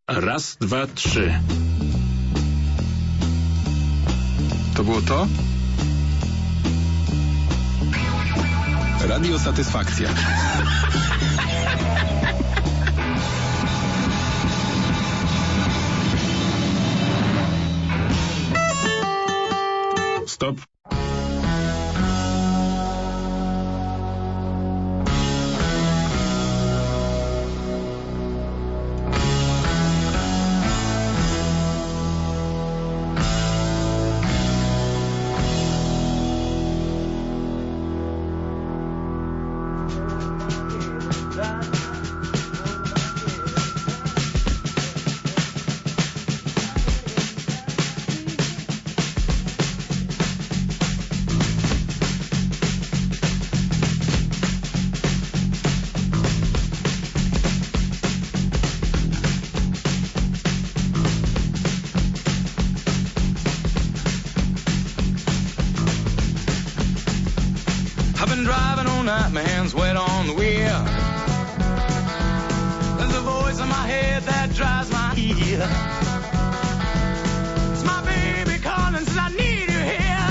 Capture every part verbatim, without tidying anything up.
Raz, dva, trzy. To było to? Radio Satysfakcja. Stop. My hands wet on the wheel. There's a voice in my head that drives my heel. It's my baby calling, says I need you here.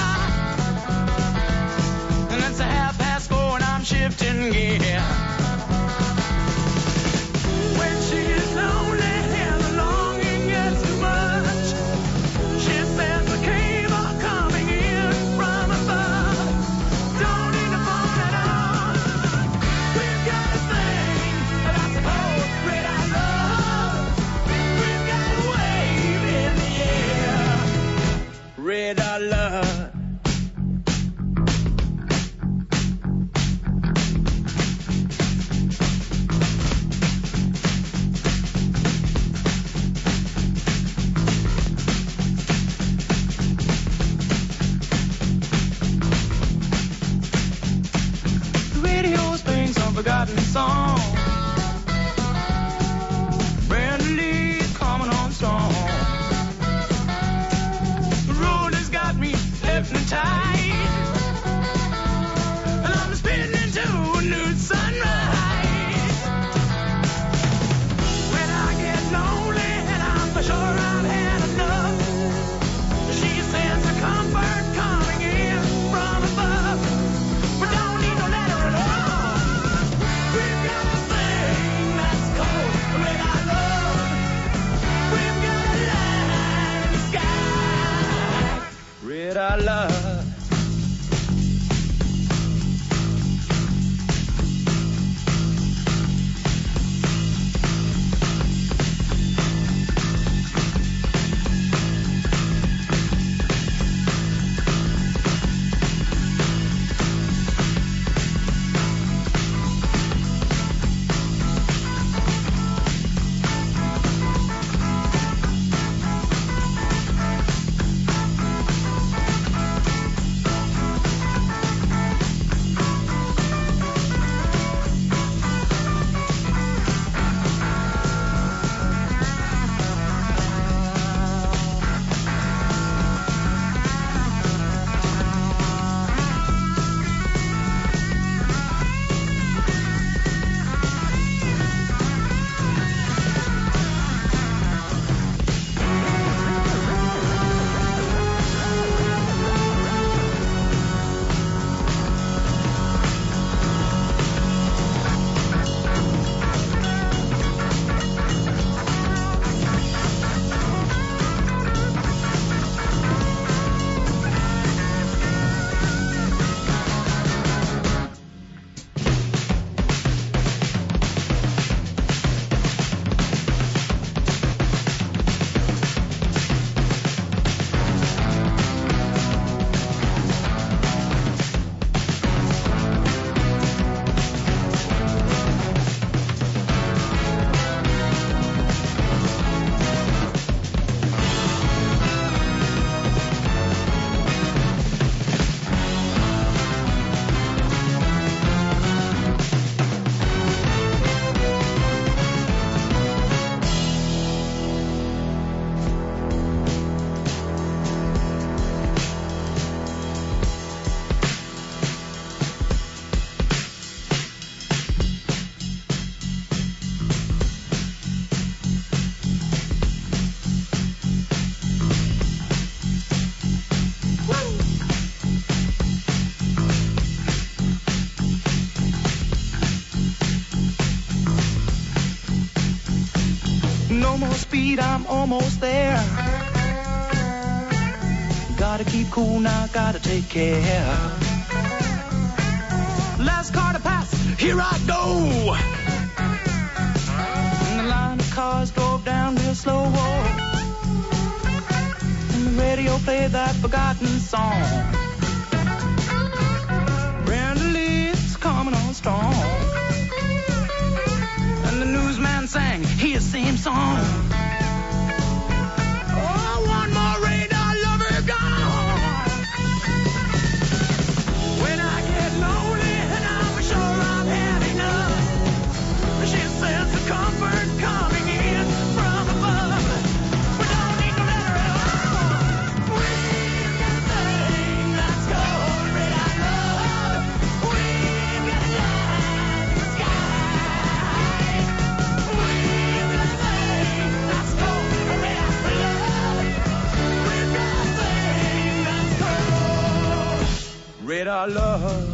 And it's a half past four and I'm shifting gear. When she's lonely and the longing gets too much, she says the cable coming in from above. Don't need to phone at all. We've got a thing that's called red eye love. We've got a wave in the air. Red eye love. Forgotten song. Brand new leaf coming on strong. The road has got me hypnotized, and I'm spinning into a new sunrise. When I get lonely and I'm for sure I've had enough, she sends a comfort coming in from above. We don't need no letter at all. We've got a thing that's called red eye love. We've got a light in the sky. Red eye love. No more speed, I'm almost there. Gotta keep cool now, gotta take care. Last car to pass, here I go. And the line of cars drove down real slow. And the radio played that forgotten song. Brenda Lee's coming on strong. And the newsman sang his same song. Oh, one more radar lover gone. When I get lonely and I'm sure I've had enough, she says the comfort coming in from above. We don't need no letter at all. We've got a thing that's called red-eye love. We've got a light in the sky. We've got a thing that's called red-eye love. We've got a thing that's called red-eye love.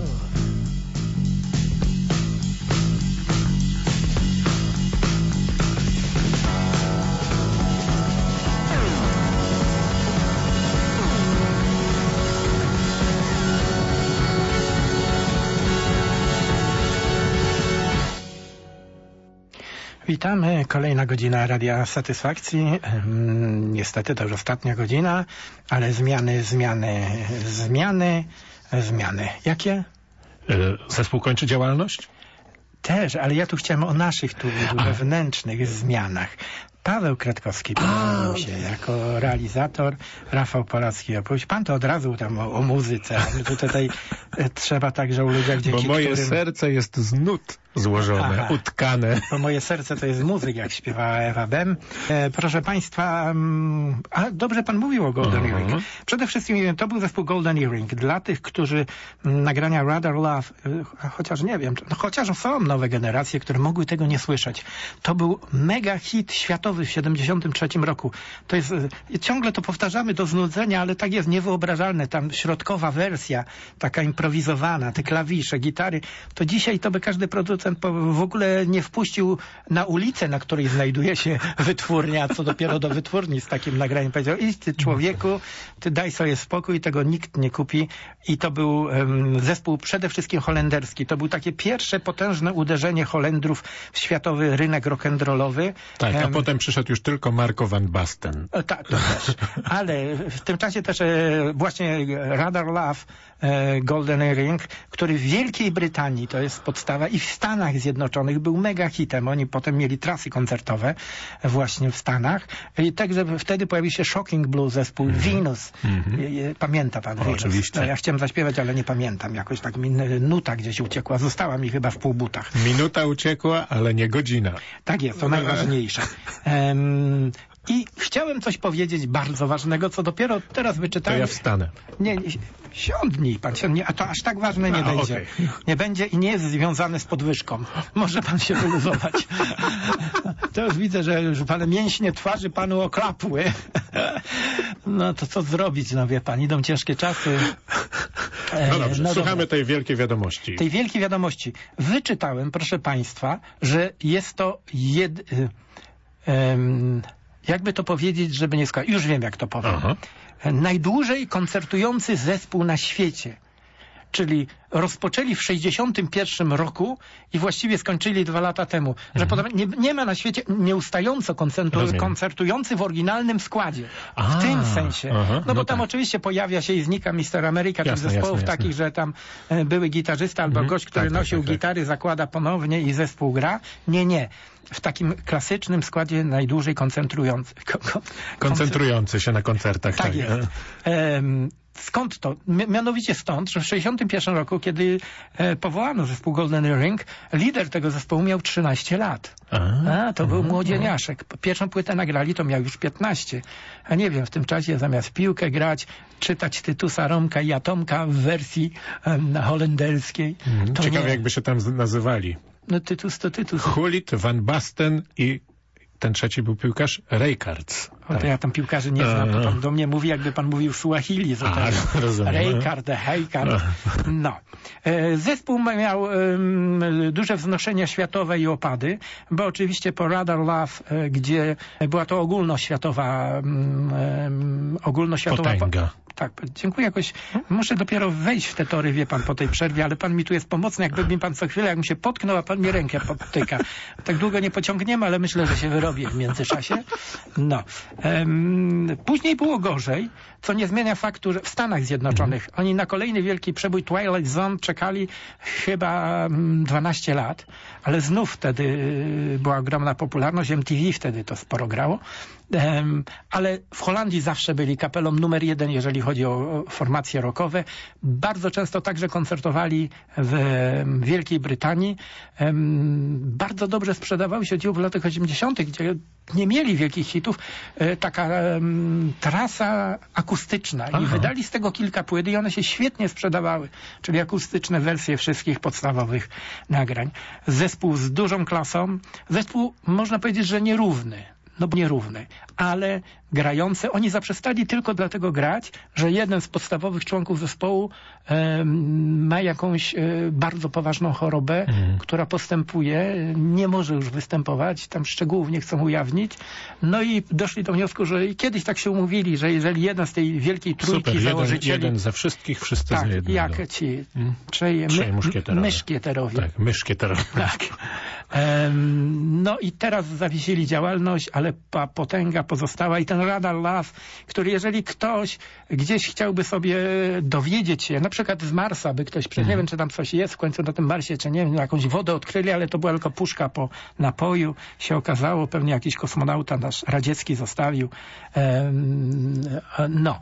Witamy, kolejna godzina Radia Satysfakcji. Ym, niestety to już ostatnia godzina, ale zmiany, zmiany, zmiany, zmiany. Jakie? Zespół kończy działalność? Też, ale ja tu chciałem o naszych tu A. wewnętrznych zmianach. Paweł Kredkowski pojawił się jako realizator, Rafał Polacki opuść. Pan to od razu tam o, o muzyce. Tu tutaj e, trzeba także o ludziach, dzięki Bo moje którym... serce jest z nut złożone, Aha. utkane. Bo moje serce to jest muzyk, jak śpiewała Ewa Bem. E, proszę Państwa, mm, a dobrze Pan mówił o Golden Mhm. Earring. Przede wszystkim to był zespół Golden Earring. Dla tych, którzy mm, nagrania Rather Love, e, chociaż nie wiem, no, chociaż są nowe generacje, które mogły tego nie słyszeć. To był mega hit światowy w siedemdziesiątym trzecim roku. To jest, e, ciągle to powtarzamy do znudzenia, ale tak jest niewyobrażalne. Tam środkowa wersja, taka improwizowana, te klawisze, gitary, to dzisiaj to by każdy producent w ogóle nie wpuścił na ulicę, na której znajduje się wytwórnia, co dopiero do wytwórni z takim nagraniem powiedział: idź ty człowieku, ty daj sobie spokój, tego nikt nie kupi. I to był um, zespół przede wszystkim holenderski. To był takie pierwsze potężne uderzenie Holendrów w światowy rynek rock'n'rollowy. Tak, a um, potem przyszedł już tylko Marco van Basten. E, Tak, to też. Ale w tym czasie też e, właśnie Rather Love, e, Golden Earring, który w Wielkiej Brytanii, to jest podstawa, i w Stanach Zjednoczonych był mega hitem. Oni potem mieli trasy koncertowe właśnie w Stanach. I także wtedy pojawił się Shocking Blue, zespół mm-hmm. Venus. Mm-hmm. Pamięta pan Venus? Oczywiście. No, ja chciałem zaśpiewać, ale nie pamiętam. Jakoś tak mi nuta gdzieś uciekła. Została mi chyba w półbutach. Minuta uciekła, ale nie godzina. Tak jest, to najważniejsze. Um, I chciałem coś powiedzieć bardzo ważnego, co dopiero teraz To wyczytałem. ja wstanę. Nie, nie, siądnij pan, siądnij, a to aż tak ważne nie A, będzie. okej. Nie będzie i nie jest związane z podwyżką. Może pan się wyluzować. To już widzę, że już pan mięśnie twarzy panu oklapły. No to co zrobić, no wie pan, idą ciężkie czasy. No dobrze, no słuchamy dobra. tej wielkiej wiadomości. Tej wielkiej wiadomości. Wyczytałem, proszę państwa, że jest to jed... y, ym, jakby to powiedzieć, żeby nie skończyć. Już wiem, jak to powiem. Aha. Najdłużej koncertujący zespół na świecie. Czyli rozpoczęli w sześćdziesiątym pierwszym roku i właściwie skończyli dwa lata temu. Że Mhm. potem nie, nie ma na świecie nieustająco koncertu, Rozumiem. koncertujący w oryginalnym składzie. A, w tym sensie. aha, no bo no tam tak. oczywiście pojawia się i znika mister America, tych Jasne, zespołów jasne, takich, jasne. że tam e, były gitarzysta albo Mhm. gość, który Tak, tak, nosił tak, tak. gitary, zakłada ponownie i zespół gra. Nie, nie. W takim klasycznym składzie najdłużej koncentrujący. Ko, ko, Koncentrujący się na koncertach. tak jest. Em, skąd to? Mi- Mianowicie stąd, że w sześćdziesiątym pierwszym roku, kiedy e, powołano zespół Golden Earring, lider tego zespołu miał trzynaście lat. A, A, to był młodzieniaszek. Pierwszą płytę nagrali, to miał już piętnaście. A nie wiem, w tym czasie zamiast w piłkę grać, czytać Tytusa, Romka i Atomka w wersji em, holenderskiej. Mhm. To Ciekawe, nie. jakby się tam z- nazywali. No Tytus to Tytus. Hulit, Van Basten i ten trzeci był piłkarz Rijkaard. O, to ja tam piłkarzy nie znam, bo pan do mnie mówi, jakby pan mówił Suahili. A, rozumiem. Rijkaard, Rijkaard. No. E, Zespół miał um, duże wznoszenia światowe i opady, bo oczywiście po Radar Love, e, gdzie była to ogólnoświatowa um, ogólnoświatowa potęga. Tak, dziękuję jakoś. Muszę dopiero wejść w te tory, wie pan, po tej przerwie, ale pan mi tu jest pomocny, jakby mi pan co chwilę, jakbym się potknął, a pan mi rękę podtyka. Tak długo nie pociągniemy, ale myślę, że się wyrobię w międzyczasie. No. Um, później było gorzej, co nie zmienia faktu, że w Stanach Zjednoczonych oni na kolejny wielki przebój Twilight Zone czekali chyba dwanaście lat, ale znów wtedy była ogromna popularność, M T V wtedy to sporo grało. Um, ale w Holandii zawsze byli kapelą numer jeden, jeżeli chodzi o formacje rockowe. Bardzo często także koncertowali w Wielkiej Brytanii. Um, bardzo dobrze sprzedawały się w latach osiemdziesiątych, gdzie nie mieli wielkich hitów, e, taka um, trasa akustyczna. Aha. I wydali z tego kilka płyt i one się świetnie sprzedawały. Czyli akustyczne wersje wszystkich podstawowych nagrań. Zespół z dużą klasą. Zespół, można powiedzieć, że nierówny. No bo nierówny, ale grający, oni zaprzestali tylko dlatego grać, że jeden z podstawowych członków zespołu e, ma jakąś e, bardzo poważną chorobę, mhm. która postępuje, nie może już występować, tam szczegółów nie chcą ujawnić. No i doszli do wniosku, że kiedyś tak się umówili, że jeżeli jeden z tej wielkiej trójki Super, założycieli... Jeden, jeden za wszystkich, wszyscy tak, za jednego. jak ci hmm? trzej, trzej my, muszkieterowie. myszkieterowie. Tak, myszkieterowie. Tak. Um, no i teraz zawiesili działalność, ale pa, potęga pozostała i ten Radar Love, który jeżeli ktoś gdzieś chciałby sobie dowiedzieć się, na przykład z Marsa, by ktoś, mm. nie wiem czy tam coś jest w końcu na tym Marsie, czy nie wiem, jakąś wodę odkryli, ale to była tylko puszka po napoju, się okazało, pewnie jakiś kosmonauta nasz radziecki zostawił. Um, no.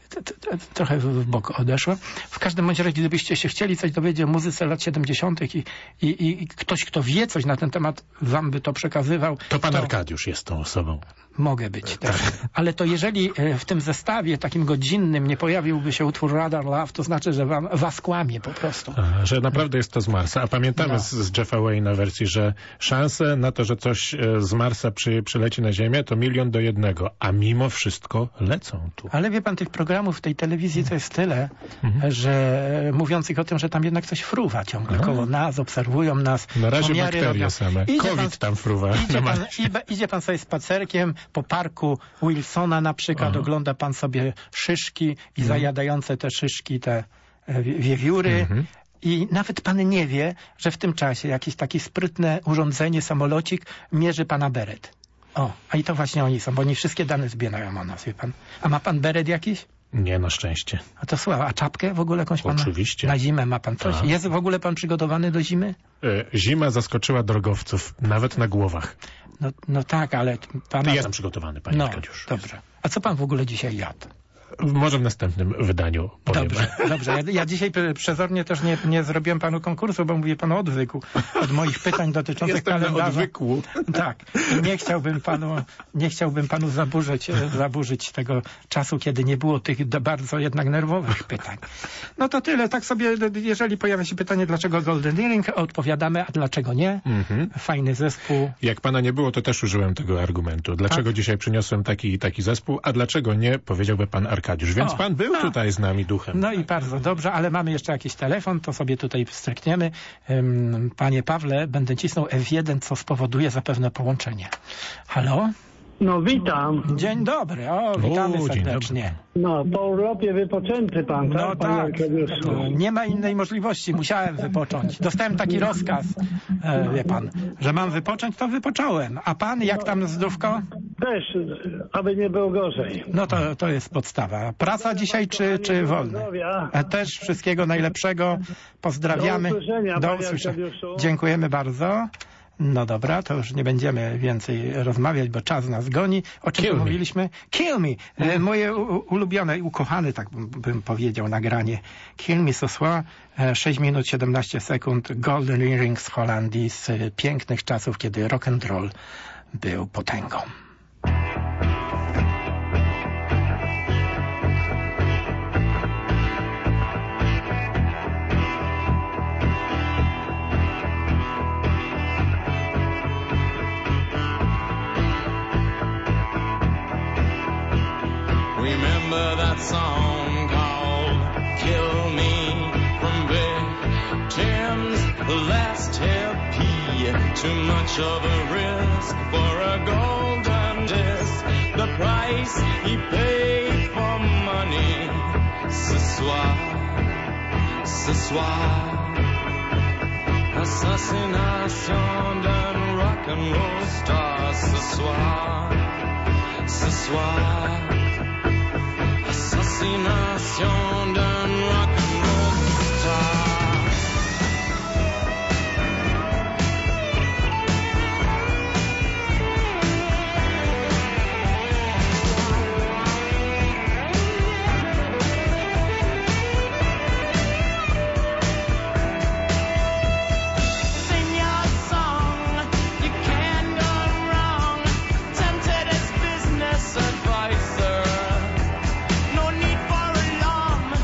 Trochę w bok odeszło. W każdym bądź razie, gdybyście się chcieli coś dowiedzieć o muzyce lat siedemdziesiątych i, i, i ktoś, kto wie coś na ten temat, wam by to przekazywał. To pan to... Arkadiusz jest tą osobą. Mogę być też. Ale to jeżeli w tym zestawie takim godzinnym nie pojawiłby się utwór Radar Love, to znaczy, że wam, was kłamie po prostu. A, że naprawdę jest to z Marsa. A pamiętamy no. z, z Jeffa Wayne'a wersji, że szanse na to, że coś z Marsa przy, przyleci na Ziemię, to milion do jednego. A mimo wszystko lecą tu. Ale wie pan, tych programów w tej telewizji to jest tyle, mhm. że mówiących o tym, że tam jednak coś fruwa ciągle Aha. koło nas, obserwują nas. Na razie pomiary bakterie robią. same. Idzie COVID pan, tam fruwa. Idzie pan, idzie, idzie pan sobie spacerkiem po parku Wilsona na przykład, Aha. ogląda pan sobie szyszki i no. zajadające te szyszki, te wiewióry. Mhm. I nawet pan nie wie, że w tym czasie jakieś takie sprytne urządzenie, samolocik mierzy pana beret. O, a i to właśnie oni są, bo oni wszystkie dane zbierają o nas, wie pan. A ma pan beret jakiś? Nie, na szczęście. A to słaba. A czapkę w ogóle jakąś pan? Oczywiście. Na zimę ma pan coś? Tak. Jest w ogóle pan przygotowany do zimy? E, zima zaskoczyła drogowców, nawet na głowach. No, no tak, ale pana... Jestem przygotowany, panie no, Arkadiusz. Dobrze. A co pan w ogóle dzisiaj jadł? Może w następnym wydaniu powiem. Dobrze, dobrze. Ja, ja dzisiaj przezornie też nie, nie zrobiłem panu konkursu, bo mówię panu odwyku od moich pytań dotyczących Jestem kalendarza. odwyku. Tak. Nie chciałbym panu, nie chciałbym panu zaburzyć, zaburzyć tego czasu, kiedy nie było tych bardzo jednak nerwowych pytań. No to tyle. Tak sobie, jeżeli pojawia się pytanie, dlaczego Golden Earring, odpowiadamy, a dlaczego nie? Mhm. Fajny zespół. Jak pana nie było, to też użyłem tego argumentu. Dlaczego tak? dzisiaj przyniosłem taki i taki zespół, a dlaczego nie, powiedziałby pan Arkadiusz. Więc o, pan był no. tutaj z nami duchem. No i bardzo dobrze, ale mamy jeszcze jakiś telefon, to sobie tutaj strykniemy. Um, panie Pawle, będę cisnął F jeden, co spowoduje zapewne połączenie. Halo? No witam. Dzień dobry, o witamy o, serdecznie. No po urlopie wypoczęty pan, tak? No tak, nie ma innej możliwości, musiałem wypocząć. Dostałem taki rozkaz, e, wie pan, że mam wypocząć, to wypocząłem. A pan, jak tam zdrówko? Też, aby nie było gorzej. No to, to jest podstawa. Praca dzisiaj czy, czy wolne? Też wszystkiego najlepszego, pozdrawiamy. Do usłyszenia. Do usłyszenia. Dziękujemy bardzo. No dobra, to już nie będziemy więcej rozmawiać, bo czas nas goni. O czym tu mówiliśmy? Kill Me. E, moje u, ulubione, ukochane, tak bym powiedział, nagranie. Kill Me Sosła, e, sześć minut siedemnaście sekund. Golden Earring z Holandii, z e, pięknych czasów, kiedy rock and roll był potęgą. remember that song called Kill Me from Victims Last Happy. Too much of a risk for a golden disc. The price he paid for money. Ce soir, ce soir, assassination d'un rock'n'roll star. Ce soir, ce soir, assassination d'un rock'n'roll star. Advisor. No need for alarm.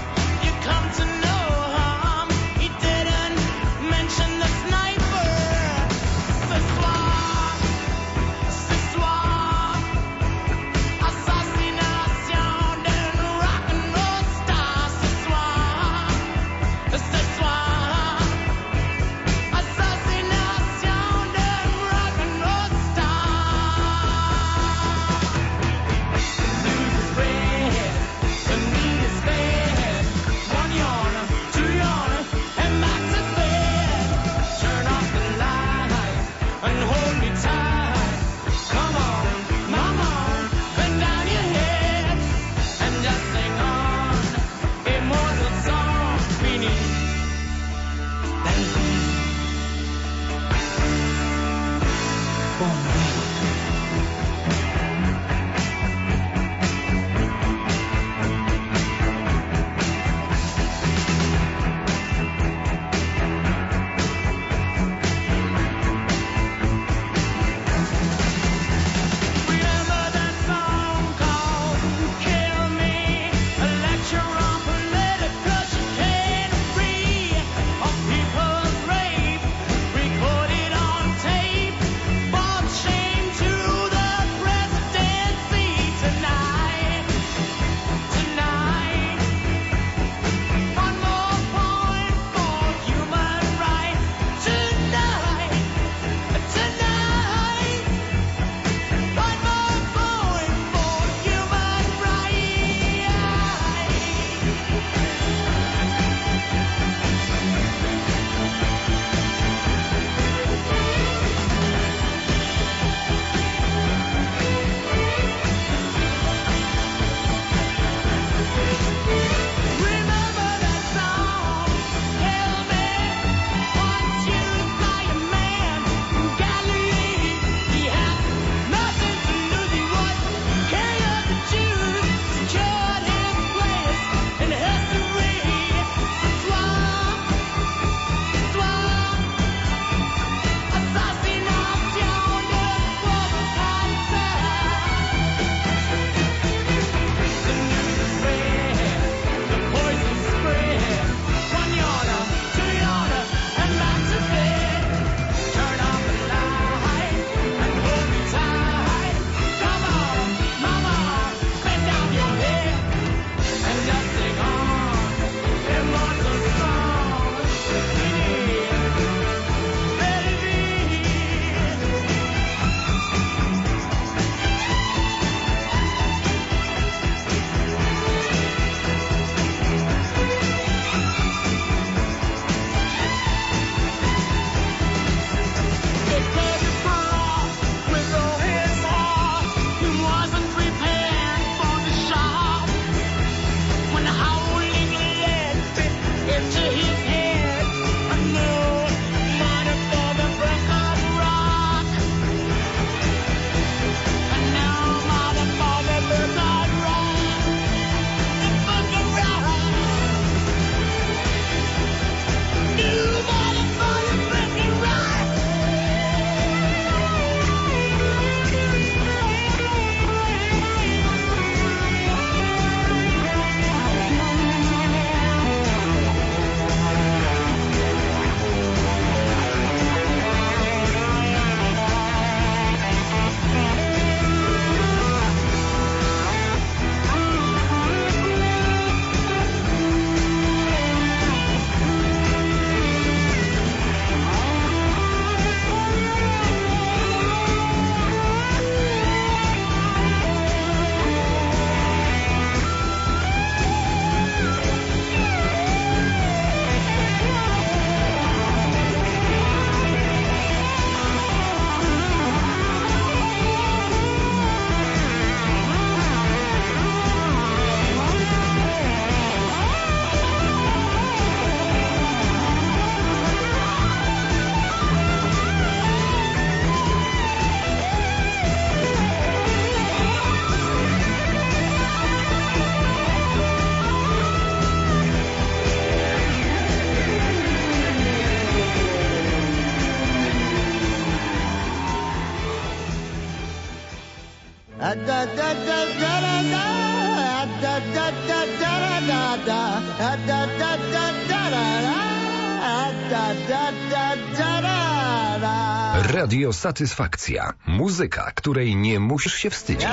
Radio Satysfakcja. Muzyka, której nie musisz się wstydzić.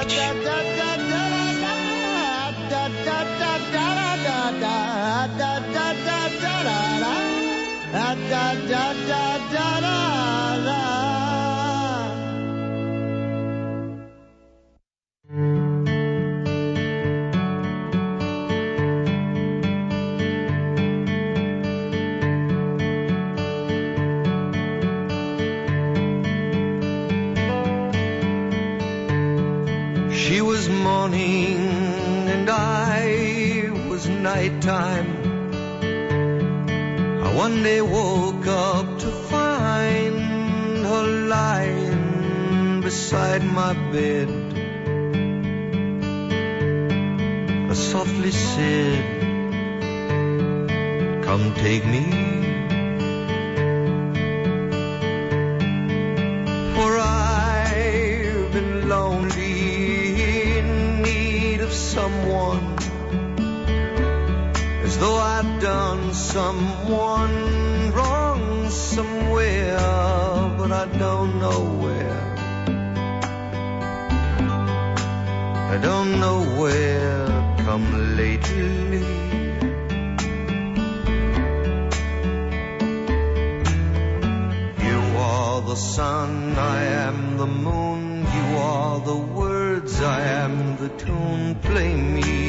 She was morning and I was nighttime. I one day woke up to find her lying beside my bed. I softly said, "Come take me." For I've been lonely, someone, as though I'd done someone wrong somewhere, but I don't know where. I don't know where come lately. You are the sun, I am the moon, you are the words, I am the tune, play me.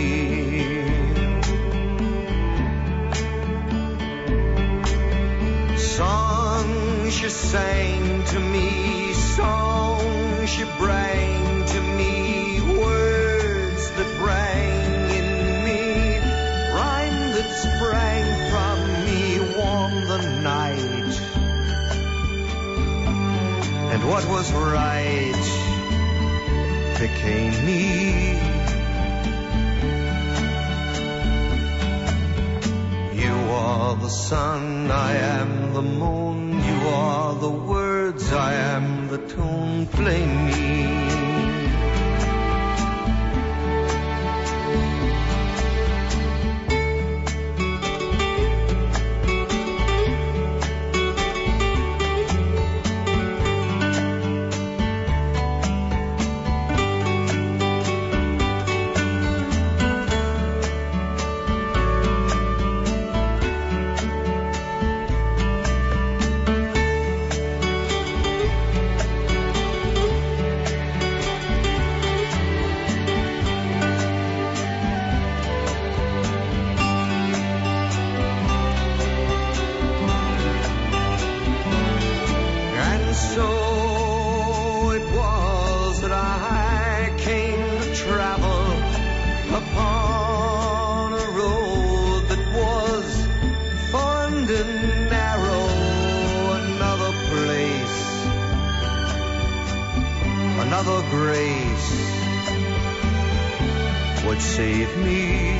Songs she sang to me, songs she bring to me, words that rang in me, rhyme that sprang from me, warm the night. And what was right became me. You are the sun, I am the moon, you are the words, I am the tune, play me. Another grace would save me.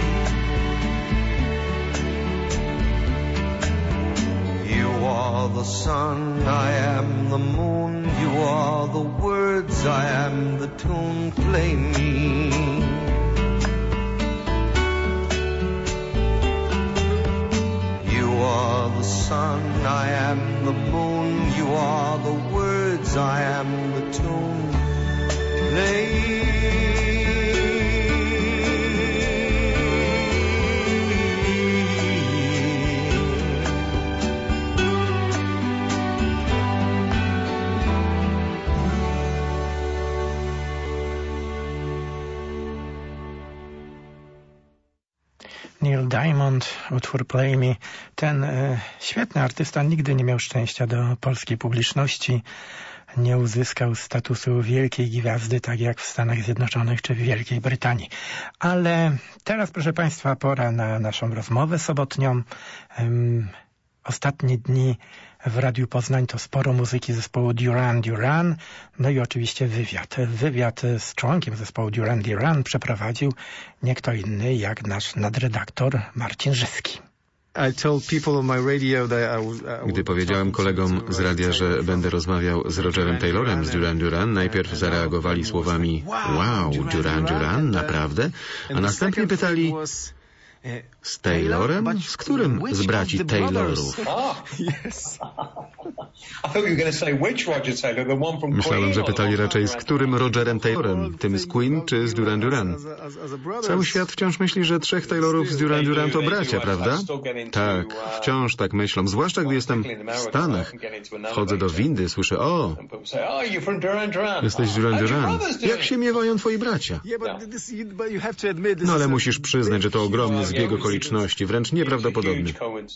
You are the sun, I am the moon, you are the words, I am the tune, play me. You are the sun, I am the moon, you are the words, I am the tune, play. Neil Diamond, utwór Play Me. Ten e, świetny artysta nigdy nie miał szczęścia do polskiej publiczności. Nie uzyskał statusu wielkiej gwiazdy, tak jak w Stanach Zjednoczonych czy w Wielkiej Brytanii. Ale teraz, proszę Państwa, pora na naszą rozmowę sobotnią. Um, ostatnie dni w Radiu Poznań to sporo muzyki zespołu Duran Duran, no i oczywiście wywiad. Wywiad z członkiem zespołu Duran Duran przeprowadził nie kto inny jak nasz nadredaktor Marcin Żyski. Gdy powiedziałem kolegom z radia, że będę rozmawiał z Rogerem Taylorem z Duran Duran, najpierw zareagowali słowami wow, Duran Duran, naprawdę? A następnie pytali, z Taylorem? Z którym z braci Taylorów? Myślałem, że pytali raczej z którym Rogerem Taylorem, tym z Queen czy z Duran Duran. Cały świat wciąż myśli, że trzech Taylorów z Duran Duran to bracia, prawda? Tak, wciąż tak myślą, zwłaszcza gdy jestem w Stanach. Wchodzę do windy, słyszę, o, jesteś z Duran Duran. Jak się miewają twoi bracia? No ale musisz przyznać, że to ogromny zbieg okoliczności, wręcz nieprawdopodobny.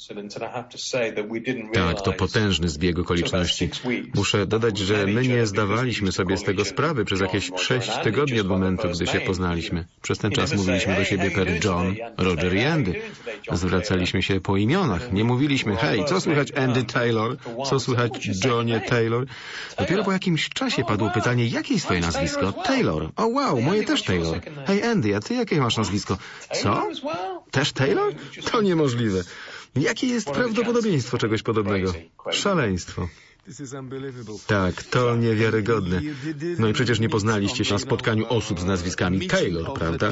Tak, to potężny zbieg okoliczności. Muszę dodać, że my nie zdawaliśmy sobie z tego sprawy przez jakieś sześć tygodni od momentu, gdy się poznaliśmy. Przez ten czas mówiliśmy do siebie per John, Roger i Andy. Zwracaliśmy się po imionach. Nie mówiliśmy, hej, co słychać Andy Taylor? Co słychać Johnie Taylor? Dopiero po jakimś czasie padło pytanie, jakie jest twoje nazwisko? Taylor. O wow, moje też Taylor. Hej Andy, a ty jakie masz nazwisko? Co? Też Taylor? To niemożliwe. Jakie jest prawdopodobieństwo czegoś podobnego? Szaleństwo. Tak, to niewiarygodne. No i przecież nie poznaliście się na spotkaniu osób z nazwiskami Taylor, prawda?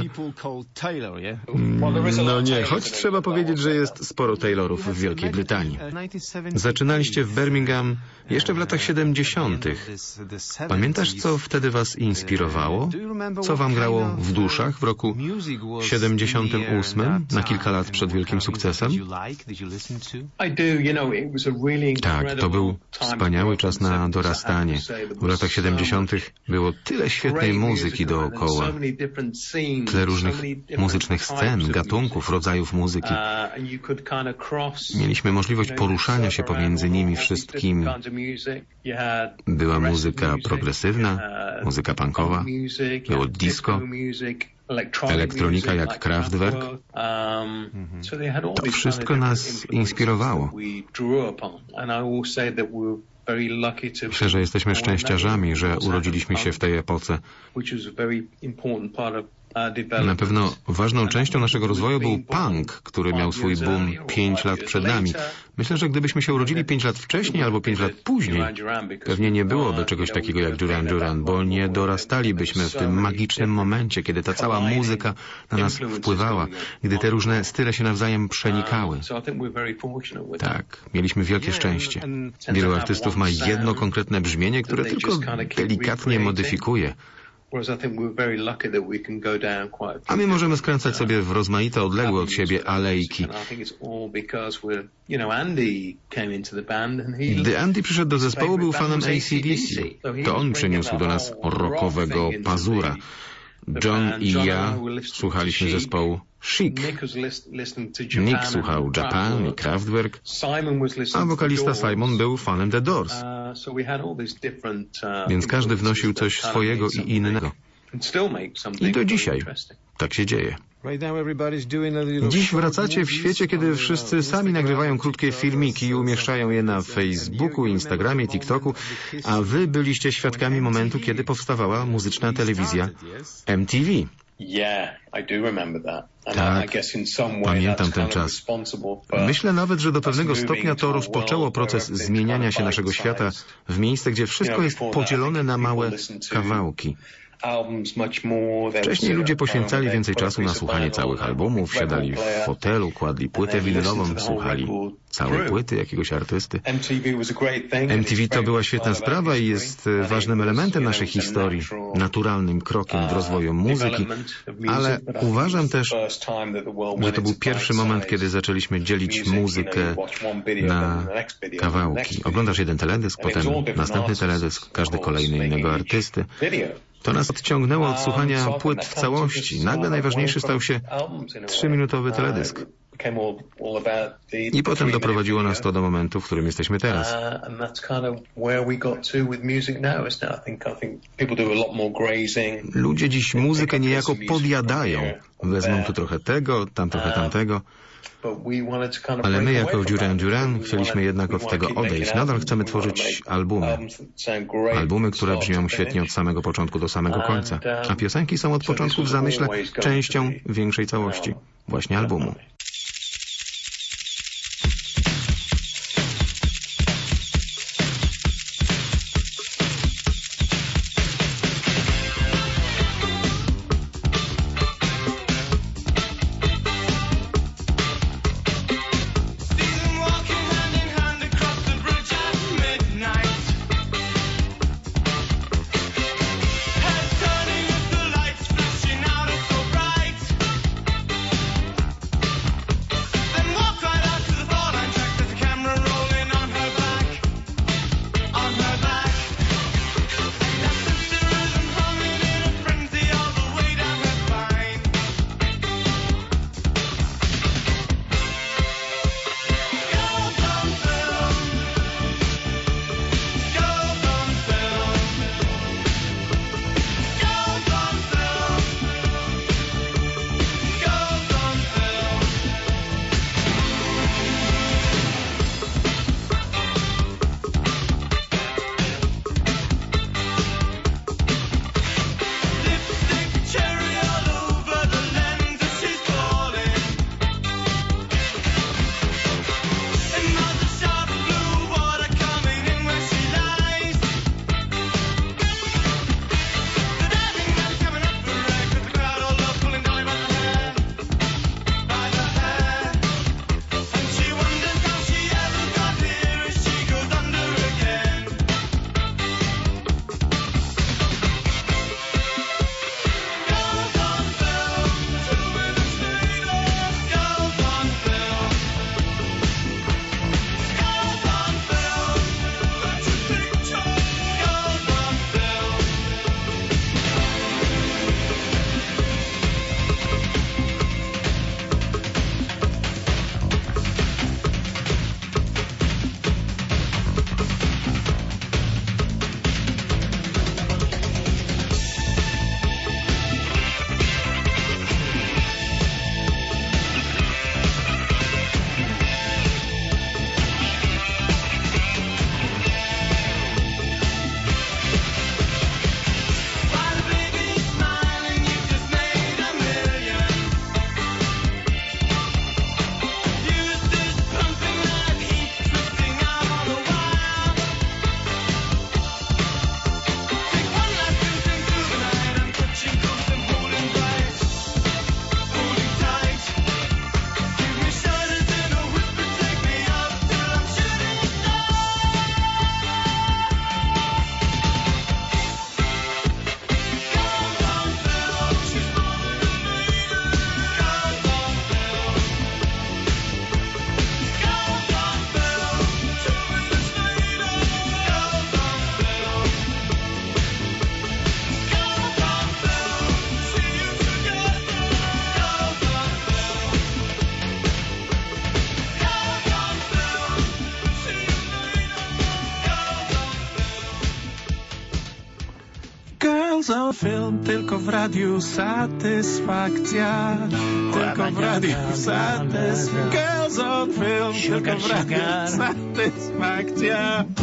No nie, choć trzeba powiedzieć, że jest sporo Taylorów w Wielkiej Brytanii. Zaczynaliście w Birmingham jeszcze w latach siedemdziesiątych. Pamiętasz, co wtedy was inspirowało? Co wam grało w duszach w roku siedemdziesiątym ósmym, na kilka lat przed wielkim sukcesem? Tak, to był wspaniały czas na dorastanie. W latach siedemdziesiątych było tyle świetnej muzyki dookoła, tyle różnych muzycznych scen, gatunków, rodzajów muzyki. Mieliśmy możliwość poruszania się pomiędzy nimi wszystkimi. Była muzyka progresywna, muzyka punkowa, było disco, elektronika jak Kraftwerk. To wszystko nas inspirowało. Myślę, że jesteśmy szczęściarzami, że urodziliśmy się w tej epoce. Na pewno ważną częścią naszego rozwoju był punk, który miał swój boom pięć lat przed nami. Myślę, że gdybyśmy się urodzili pięć lat wcześniej albo pięć lat później, pewnie nie byłoby czegoś takiego jak Duran Duran, bo nie dorastalibyśmy w tym magicznym momencie, kiedy ta cała muzyka na nas wpływała, gdy te różne style się nawzajem przenikały. Tak, mieliśmy wielkie szczęście. Wielu artystów ma jedno konkretne brzmienie, które tylko delikatnie modyfikuje. A my możemy skręcać sobie w rozmaite, odległe od siebie alejki. Gdy Andy przyszedł do zespołu, był fanem A C D C. To on przyniósł do nas rockowego pazura. John i ja słuchaliśmy zespołu Chic. Nick słuchał Japan i Kraftwerk, a wokalista Simon był fanem The Doors. Więc każdy wnosił coś swojego i innego. I do dzisiaj tak się dzieje. Dziś wracacie w świecie, kiedy wszyscy sami nagrywają krótkie filmiki i umieszczają je na Facebooku, Instagramie, TikToku, a wy byliście świadkami momentu, kiedy powstawała muzyczna telewizja M T V. Tak, pamiętam ten czas. Myślę nawet, że do pewnego stopnia to rozpoczęło proces zmieniania się naszego świata w miejsce, gdzie wszystko jest podzielone na małe kawałki. Wcześniej ludzie poświęcali więcej czasu na słuchanie całych albumów, siadali w fotelu, kładli płytę winylową, słuchali całej płyty jakiegoś artysty. M T V to była świetna sprawa i jest ważnym elementem naszej historii, naturalnym krokiem w rozwoju muzyki, ale uważam też, że to był pierwszy moment, kiedy zaczęliśmy dzielić muzykę na kawałki. Oglądasz jeden teledysk, potem następny teledysk, każdy kolejny innego artysty. To nas odciągnęło od słuchania płyt w całości. Nagle najważniejszy stał się trzyminutowy teledysk. I potem doprowadziło nas to do momentu, w którym jesteśmy teraz. Ludzie dziś muzykę niejako podjadają. Wezmą tu trochę tego, tam trochę tamtego. Ale my jako Duran Duran chcieliśmy jednak od tego odejść. Nadal chcemy tworzyć albumy. Albumy, które brzmią świetnie od samego początku do samego końca. A piosenki są od początku w zamyśle częścią większej całości. Właśnie albumu. Film, tylko w radiu satysfakcja. Tylko w radiu satysfakcja. Girls on Film, tylko w radiu satysfakcja.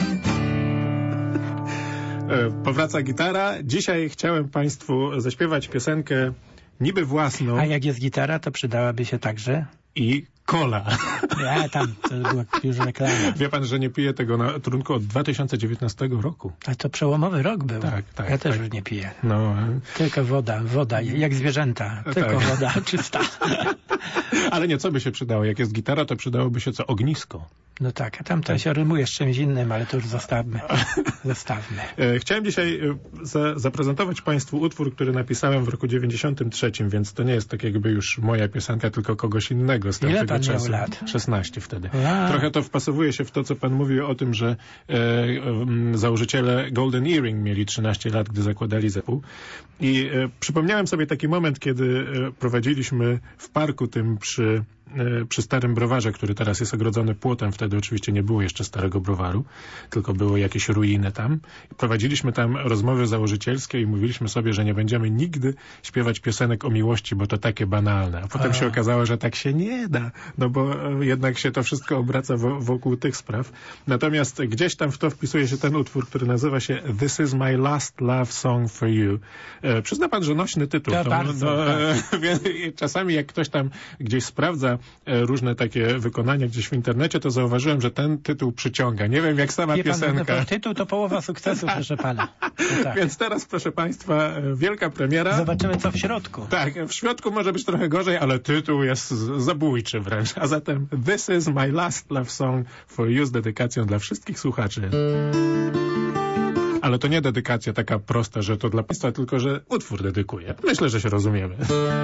Powraca gitara. Dzisiaj chciałem Państwu zaśpiewać piosenkę niby własną. A jak jest gitara, to przydałaby się także i kola. Ja tam, to była już reklama. Wie pan, że nie piję tego na trunku od dwa tysiące dziewiętnastego roku. A to przełomowy rok był. Tak, tak. Ja też tak. już nie piję. No. Tylko woda, woda, jak zwierzęta. Tylko tak. woda czysta. Ale nie, co by się przydało? Jak jest gitara, to przydałoby się co? Ognisko. No tak, a tam to się rymuje z czymś innym, ale to już zostawmy. Zostawmy. Chciałem dzisiaj za, zaprezentować Państwu utwór, który napisałem w roku dziewięćdziesiątym trzecim, więc to nie jest tak jakby już moja piosenka, tylko kogoś innego z tamtego czasu. Ile pan miał lat? szesnaście wtedy. Wow. Trochę to wpasowuje się w to, co pan mówił o tym, że e, e, założyciele Golden Earring mieli trzynaście lat, gdy zakładali zespół. I e, przypomniałem sobie taki moment, kiedy e, prowadziliśmy w parku tym przy przy starym browarze, który teraz jest ogrodzony płotem. Wtedy oczywiście nie było jeszcze starego browaru, tylko były jakieś ruiny tam. Prowadziliśmy tam rozmowy założycielskie i mówiliśmy sobie, że nie będziemy nigdy śpiewać piosenek o miłości, bo to takie banalne. A potem A. się okazało, że tak się nie da, no bo jednak się to wszystko obraca wokół tych spraw. Natomiast gdzieś tam w to wpisuje się ten utwór, który nazywa się This is my last love song for you. E, przyzna pan, że nośny tytuł. To to, bardzo, no, tak. e, czasami jak ktoś tam gdzieś sprawdza różne takie wykonania gdzieś w internecie, to zauważyłem, że ten tytuł przyciąga. Nie wiem, jak sama Wie pan, piosenka. No, tytuł to połowa sukcesu, proszę pana. Tak. Więc teraz, proszę państwa, wielka premiera. Zobaczymy, co w środku. Tak, w środku może być trochę gorzej, ale tytuł jest zabójczy wręcz. A zatem This is my last love song for you z dedykacją dla wszystkich słuchaczy. Ale to nie dedykacja taka prosta, że to dla państwa, tylko że utwór dedykuję. Myślę, że się rozumiemy.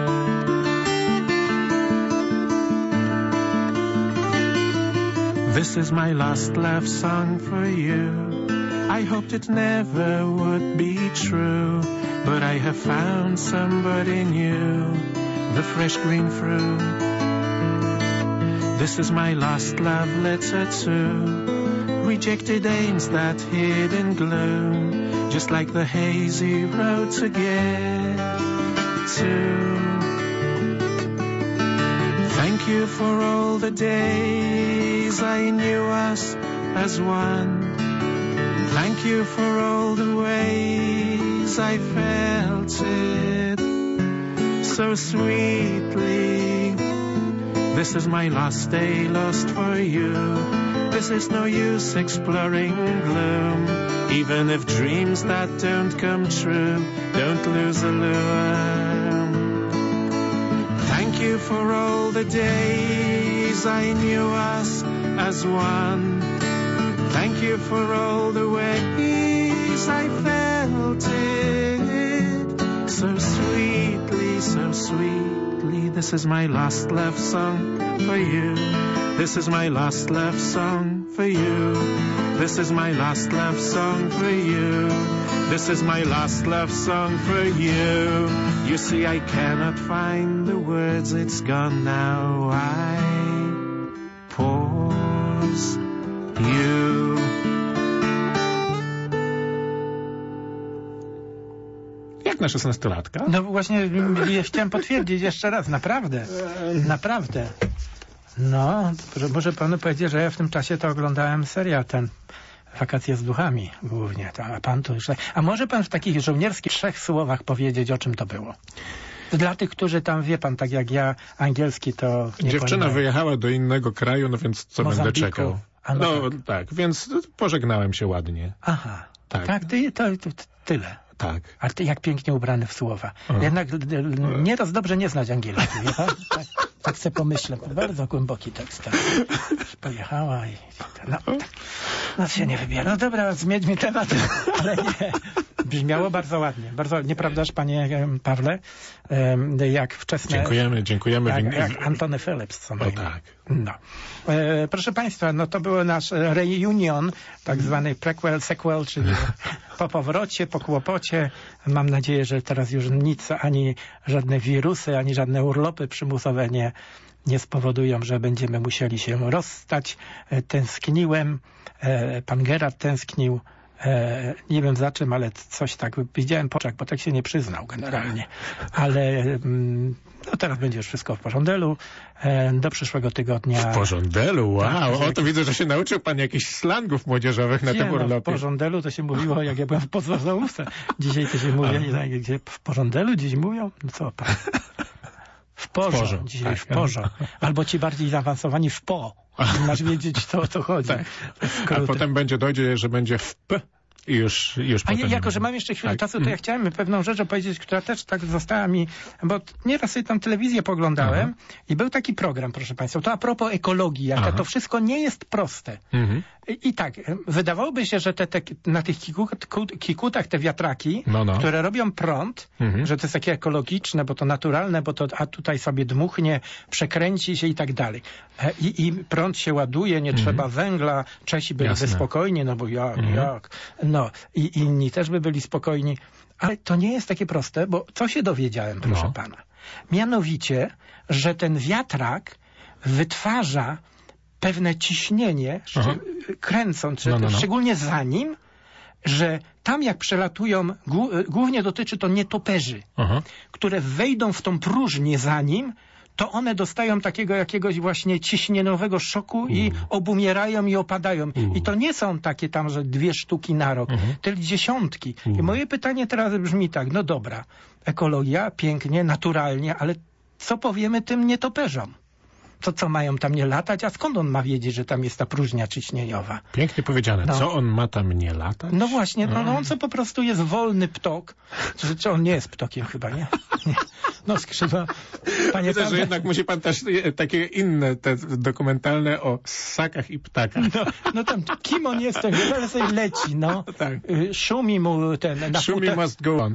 This is my last love song for you. I hoped it never would be true, but I have found somebody new, the fresh green fruit. This is my last love letter to rejected aims that hid in gloom, just like the hazy road to get to. Thank you for all the days I knew us as one. Thank you for all the ways I felt it so sweetly. This is my last day lost for you. This is no use exploring gloom, even if dreams that don't come true don't lose allure. Thank you for all the days I knew us as one. Thank you for all the ways I felt it so sweetly, so sweetly. This is my last love song for you. This is my last love song for you. This is my last love song for you. This is my last love song for you. You see, I cannot find the words, it's gone now. I pause you. Jak na szesnastolatka? No właśnie, ja chciałem potwierdzić jeszcze raz, naprawdę, naprawdę. No, może panu powiedzieć, że ja w tym czasie to oglądałem serial ten Wakacje z duchami głównie. A pan to już... A może pan w takich żołnierskich trzech słowach powiedzieć, o czym to było? Dla tych, którzy tam, wie pan, tak jak ja, angielski to nie Dziewczyna pojmę. wyjechała do innego kraju, no więc co Mozambiku. będę czekał? A no No tak. tak, więc pożegnałem się ładnie. Aha, Tak. tak, ty, to, to, to tyle. Tak. Ale ty jak pięknie ubrany w słowa. O. Jednak d- d- nieraz dobrze nie znać angielski, wie pan? Tak, tak sobie pomyślę. Bardzo głęboki tekst. Tak. Pojechała i... No, no się nie wybiera. No dobra, zmieńmy temat, ale nie. Brzmiało bardzo ładnie. Bardzo, nieprawdaż, panie em, Pawle? Em, jak wczesne... Dziękujemy, dziękujemy. Jak, Win- jak Antony Phillips, co O najmniej. tak. No. E, proszę państwa, no to był nasz reunion, tak zwany prequel, sequel, czyli po powrocie, po kłopocie. Mam nadzieję, że teraz już nic, ani żadne wirusy, ani żadne urlopy przymusowe nie, nie spowodują, że będziemy musieli się rozstać. E, tęskniłem, e, pan Gerard tęsknił E, nie wiem za czym, ale coś tak widziałem po oczach, bo tak się nie przyznał generalnie. Ale mm, no teraz będzie już wszystko w porządelu. E, do przyszłego tygodnia. W porządelu? Wow! Tak, o, to widzę, że się nauczył pan jakichś slangów młodzieżowych na nie, tym urlopie. No, w porządelu to się mówiło, jak ja byłem w podstawówce. Dzisiaj to się mówi, gdzie w porządelu dziś mówią? No co pan? W porządku. porząd, Dzisiaj tak. w porządku. Albo ci bardziej zaawansowani w po. Masz wiedzieć, co o to chodzi. Tak. A potem będzie dojdzie, że będzie w p i już, już A potem... ja, jako, że mam jeszcze chwilę tak. czasu, to ja chciałem pewną rzecz opowiedzieć, która też tak została mi, bo nieraz sobie tam telewizję poglądałem Aha. i był taki program, proszę państwa, to a propos ekologii, jaka Aha. to wszystko nie jest proste. Mhm. I, I tak, wydawałoby się, że te, te, na tych kikut, kikutach te wiatraki, no, no. które robią prąd, mhm. że to jest takie ekologiczne, bo to naturalne, bo to a tutaj sobie dmuchnie, przekręci się i tak dalej. I, i prąd się ładuje, nie mhm. trzeba węgla, Czesi byli Jasne. spokojni, no bo jak, mhm. jak. No i inni też by byli spokojni. Ale to nie jest takie proste, bo co się dowiedziałem, proszę no. pana? Mianowicie, że ten wiatrak wytwarza pewne ciśnienie, Aha. kręcąc, no, no, no. szczególnie za nim, że tam jak przelatują, głównie dotyczy to nietoperzy, Aha. które wejdą w tą próżnię za nim, to one dostają takiego jakiegoś właśnie ciśnieniowego szoku uh. i obumierają i opadają. Uh. I to nie są takie tam, że dwie sztuki na rok, uh-huh. tylko dziesiątki. Uh. I moje pytanie teraz brzmi tak, no dobra, ekologia, pięknie, naturalnie, ale co powiemy tym nietoperzom? To co, mają tam nie latać? A skąd on ma wiedzieć, że tam jest ta próżnia ciśnieniowa? Pięknie powiedziane. No. Co on ma tam nie latać? No właśnie, no, no on co po prostu jest wolny ptok. Czy, czy on nie jest ptokiem chyba, nie? nie. No skrzydła. Panie Widzę, tam, że jednak musi pan też takie inne, te dokumentalne o ssakach i ptakach. No, no tam, kim on jest, ten ale sobie leci, no. Tak. Szumi mu ten... Na szumi futer... must go on.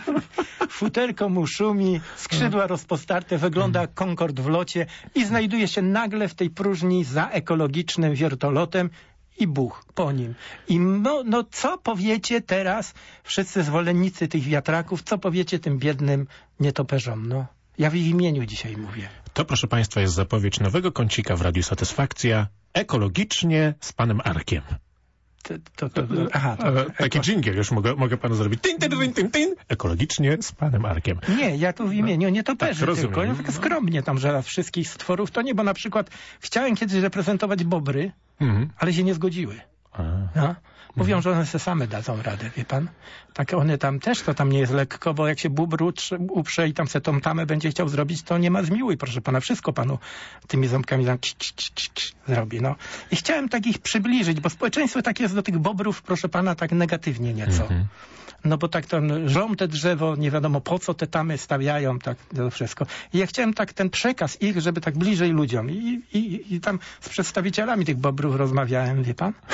Futerko mu szumi, skrzydła rozpostarte, wygląda jak Concorde w locie i znajduje się nagle w tej próżni za ekologicznym wiertolotem i buch po nim. I no, no co powiecie teraz, wszyscy zwolennicy tych wiatraków, co powiecie tym biednym nietoperzom? No, ja w ich imieniu dzisiaj mówię. To, proszę państwa, jest zapowiedź nowego kącika w Radiu Satysfakcja. Ekologicznie z panem Arkiem. To, to, to, aha, to, Taki dżingiel już mogę, mogę panu zrobić. Tin, tin, tin, tin, tin. Ekologicznie z panem Arkiem. Nie, ja tu w imieniu nietoperzy tak, tylko. Ja tak skromnie tam, że wszystkich stworów to nie, bo na przykład chciałem kiedyś reprezentować bobry, mhm. ale się nie zgodziły. No. Mówią, że one se same dadzą radę, wie pan? Tak one tam też, to tam nie jest lekko, bo jak się bóbr uprze i tam se tą tamę będzie chciał zrobić, to nie ma zmiłuj, proszę pana, wszystko panu tymi ząbkami tam cz, cz, cz, cz, zrobi, no. I chciałem tak ich przybliżyć, bo społeczeństwo tak jest do tych bobrów, proszę pana, tak negatywnie nieco. Mhm. No bo tak tam żrą te drzewo, nie wiadomo po co te tamy stawiają, tak to wszystko. I ja chciałem tak ten przekaz ich, żeby tak bliżej ludziom. I, i, i tam z przedstawicielami tych bobrów rozmawiałem, wie pan?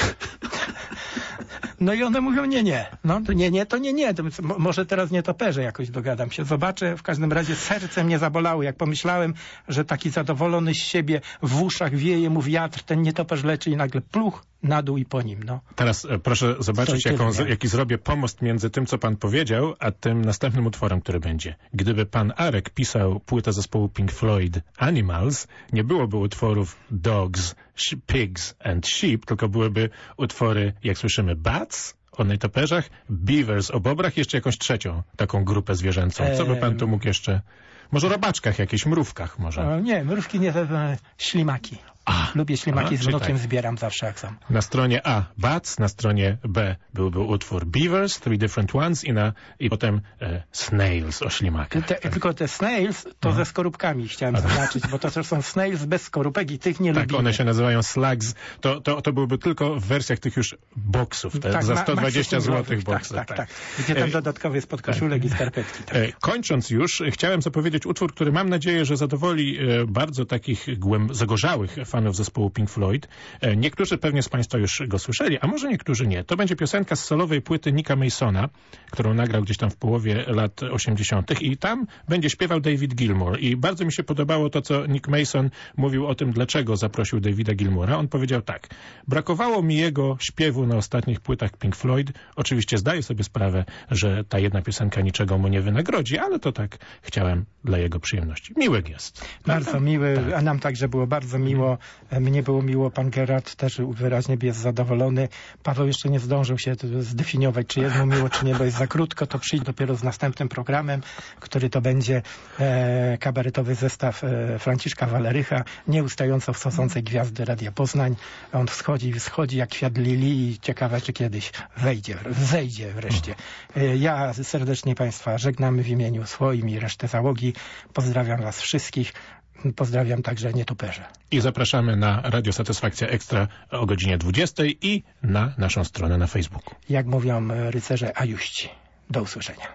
No i one mówią, nie, nie. No to nie, nie, to nie, nie. To może teraz nietoperze jakoś dogadam się. Zobaczę, w każdym razie serce mnie zabolało, jak pomyślałem, że taki zadowolony z siebie w uszach wieje mu wiatr, ten nietoperz leczy i nagle pluch na dół i po nim, no. Teraz e, proszę zobaczyć, jaką, jaki zrobię pomost między tym, co pan powiedział, a tym następnym utworem, który będzie. Gdyby pan Arek pisał płytę zespołu Pink Floyd Animals, nie byłoby utworów Dogs, Pigs and Sheep, tylko byłyby utwory, jak słyszymy, Bats o nietoperzach, Beavers o bobrach, jeszcze jakąś trzecią taką grupę zwierzęcą. Co by pan tu mógł jeszcze... Może o robaczkach, jakichś mrówkach może. O, nie, mrówki nie, ślimaki. A, Lubię ślimaki, a, z wnukiem tak. zbieram zawsze jak sam. Na stronie A Bats, na stronie B byłby utwór Beavers, Three Different Ones i, na, i potem e, Snails o ślimakach. Te, tak. Tylko te Snails to no. ze skorupkami chciałem a, zaznaczyć, bo to też są Snails bez skorupek i tych nie tak, lubimy. Tak, one się nazywają Slugs. To, to, to byłyby tylko w wersjach tych już boksów, te, tak, za sto dwadzieścia złotych boksów. Tak, tak, tak. Gdzie tam dodatkowy jest podkoszulek tak. i skarpetki. Tak. E, kończąc już, chciałem zapowiedzieć utwór, który mam nadzieję, że zadowoli e, bardzo takich głęb, zagorzałych fanów zespołu Pink Floyd. Niektórzy pewnie z państwa już go słyszeli, a może niektórzy nie. To będzie piosenka z solowej płyty Nicka Masona, którą nagrał gdzieś tam w połowie lat osiemdziesiątych i tam będzie śpiewał David Gilmour. I bardzo mi się podobało to, co Nick Mason mówił o tym, dlaczego zaprosił Davida Gilmoura. On powiedział tak: brakowało mi jego śpiewu na ostatnich płytach Pink Floyd. Oczywiście zdaję sobie sprawę, że ta jedna piosenka niczego mu nie wynagrodzi, ale to tak chciałem dla jego przyjemności. Miły jest. Bardzo miły, tak. a nam także było bardzo miło. Mnie było miło, pan Gerard też wyraźnie jest zadowolony. Paweł jeszcze nie zdążył się zdefiniować, czy jest mu miło, czy nie, bo jest za krótko. To przyjdź dopiero z następnym programem, który to będzie e, kabaretowy zestaw e, Franciszka Walerycha, nieustająco wschodzącej gwiazdy Radia Poznań. On wschodzi, wschodzi jak kwiat lilii i ciekawe, czy kiedyś wejdzie, wejdzie wreszcie. E, ja serdecznie państwa żegnamy w imieniu swoim i resztę załogi. Pozdrawiam was wszystkich. Pozdrawiam także nietoperze. I zapraszamy na Radio Satysfakcja Ekstra o godzinie dwudziestej i na naszą stronę na Facebooku. Jak mówią rycerze ajuści. Do usłyszenia.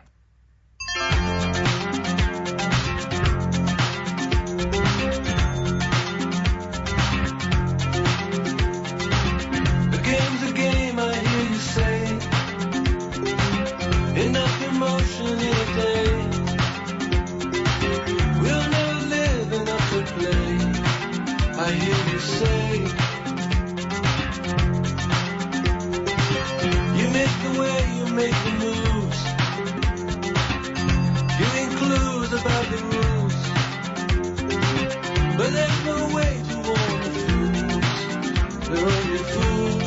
I hear you say, you make the way, you make the moves, giving clues about the rules, but there's no way to warn the fools, they're only fools,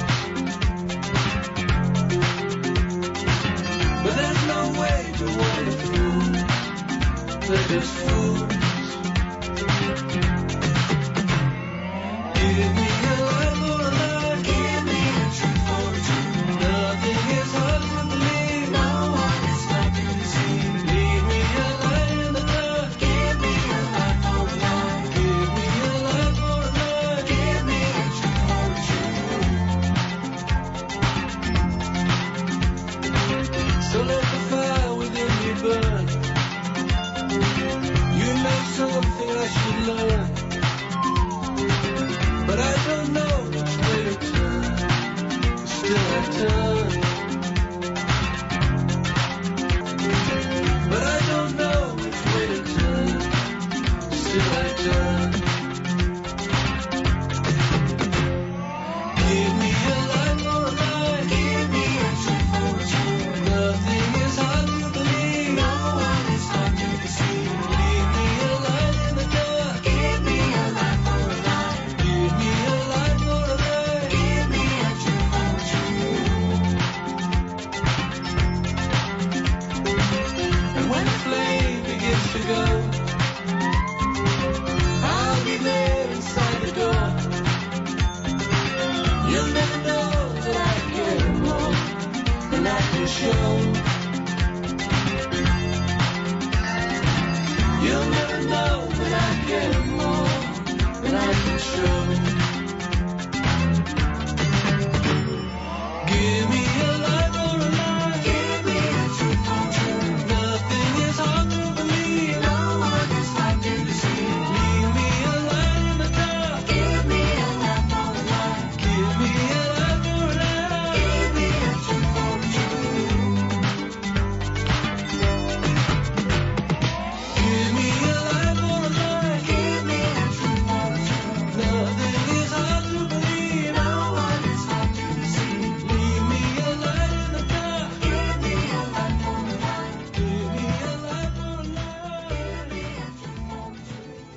but there's no way to warn the fools, they're just fools. Give me a lie for a lie, give me a truth for a truth. Nothing is hard to believe, no one is like to deceive. Leave me a lie in the dark, give me a lie for a lie. Give me a lie for a lie, give me a truth for a truth. So let the fire within me burn. You know something I should learn, but I don't know which way to turn. Still I turn. But I don't know which way to turn. Still I turn. Give me a lie for a lie. Give me a truth for a truth. Nothing is hard to believe. No one is hard to deceive. Leave me a lie in the dark. Give me a lie for a lie. Give me a lie for a lie. Give me a truth for a truth. And when the flame begins to go, I'll be there inside the door. You'll never know that I care more than I can show.